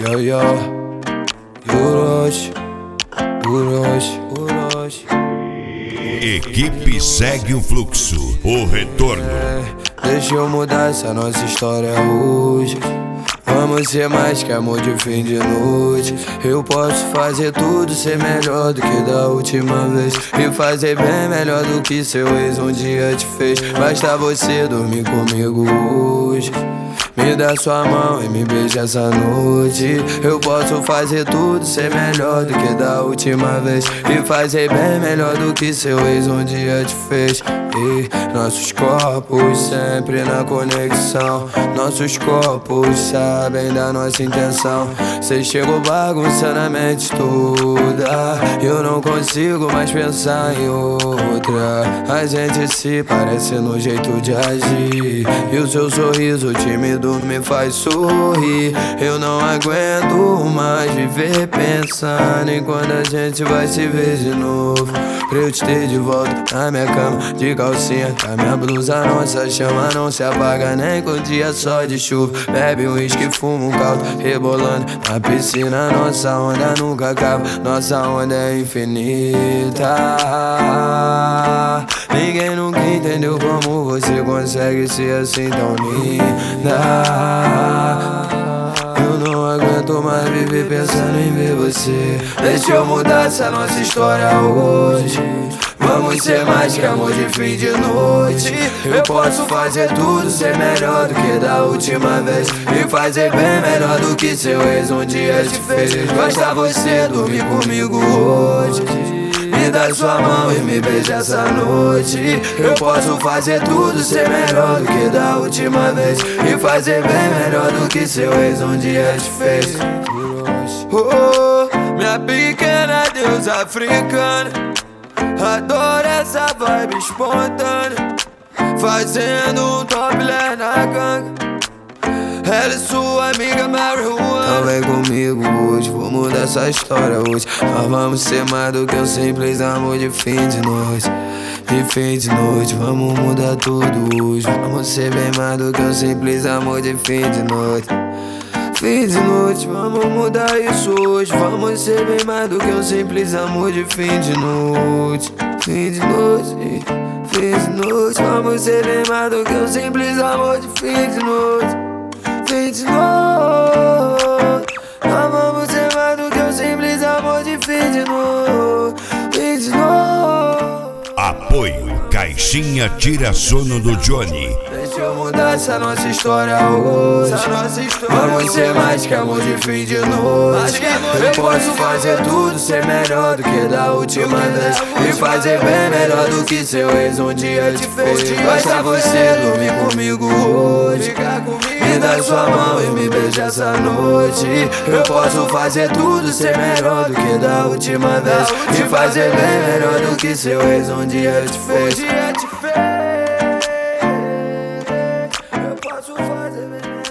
Yo, yo, Uroshi, Uroshi, Uroshi. Equipe segue o fluxo, o retorno. Deixa eu mudar essa nossa história hoje. Vamos ser mais que amor de fim de noite. Eu posso fazer tudo, ser melhor do que da última vez, e fazer bem melhor do que seu ex um dia te fez. Basta você dormir comigo hoje. Me dá sua mão e me beija essa noite. Eu posso fazer tudo, ser melhor do que da última vez, e fazer bem melhor do que seu ex um dia te fez. E nossos corpos sempre na conexão. Nossos corpos sabem da nossa intenção. Cê chegou bagunçando a mente toda. Eu não consigo mais pensar em outra. A gente se parece no jeito de agir, e o seu sorriso tímido me faz sorrir. Eu não aguento mais viver pensando em quando a gente vai se ver de novo, pra eu te ter de volta na minha cama, de calcinha, a minha blusa. Nossa chama não se apaga nem com dia só de chuva. Bebe um uísque, fuma um caldo, rebolando na piscina. Nossa onda nunca acaba, nossa onda é infinita. Ninguém nunca entendeu como você consegue ser assim tão linda. Eu não aguento mais viver pensando em ver você. Deixa eu mudar essa nossa história hoje. Vamos ser mais que amor de fim de noite. Eu posso fazer tudo, ser melhor do que da última vez, e fazer bem melhor do que seu ex um dia te fez. Basta você dormir comigo hoje. Me dá sua mão e me beija essa noite. Eu posso fazer tudo, ser melhor do que da última vez, e fazer bem melhor do que seu ex um dia te fez. Oh, minha pequena deusa africana, adoro essa vibe espontânea, fazendo um topless na ganga. Ela é sua amiga marihuana. Então vem comigo hoje, vou mudar essa história hoje. Nós vamos ser mais do que um simples amor de fim de noite. De fim de noite, vamos mudar tudo hoje. Vamos ser bem mais do que um simples amor de fim de noite. Fim de noite, vamos mudar isso hoje. Vamos ser bem mais do que um simples amor de fim de noite. Fim de noite, fim de noite, vamos ser bem mais do que um simples amor de fim de noite. Fim de noite, nós vamos ser mais do que um simples amor de fim de noite. Fim de noite. Apoio Caixinha Tira Sono do Johnny. Deixa eu mudar essa nossa história hoje. Vamos ser mais que amor de fim de noite. Eu posso fazer tudo, ser melhor do que da última vez, e fazer bem melhor do que seu ex um dia te fez. Basta você dormir comigo hoje. Me dá sua mão e me beija essa noite. Eu posso fazer tudo, ser melhor do que da última vez, e fazer bem melhor do que seu ex um dia te fez. Eu posso fazer bem melhor.